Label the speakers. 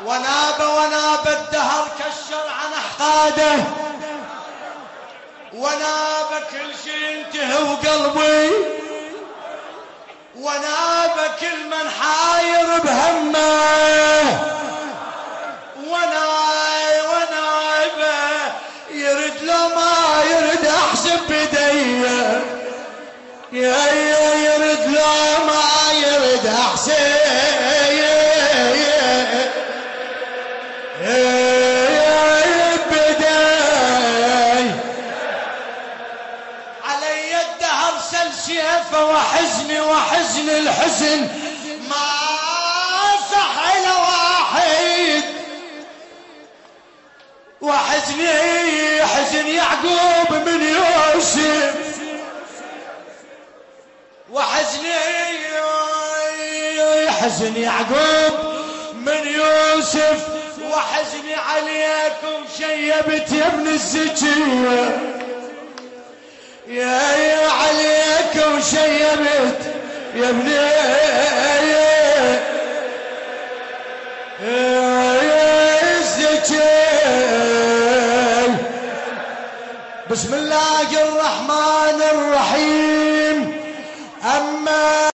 Speaker 1: وناب الدهر كشر عن احقاده، وناب كل شي ينتهي وقلبي، وناب كل من حاير بهمه، ونايبه يرد لو ما يرد احسب بديه، يرد لو ما يرد احسب وحزني وحزن الحزن ما صح لواحد، وحزني حزن يعقوب من يوسف، وحزني حزن يعقوب من يوسف، وحزني عليكم شيبت يا ابن الزكيه، يا عليكم شيبت يا ابن الزكي. بسم الله الرحمن الرحيم.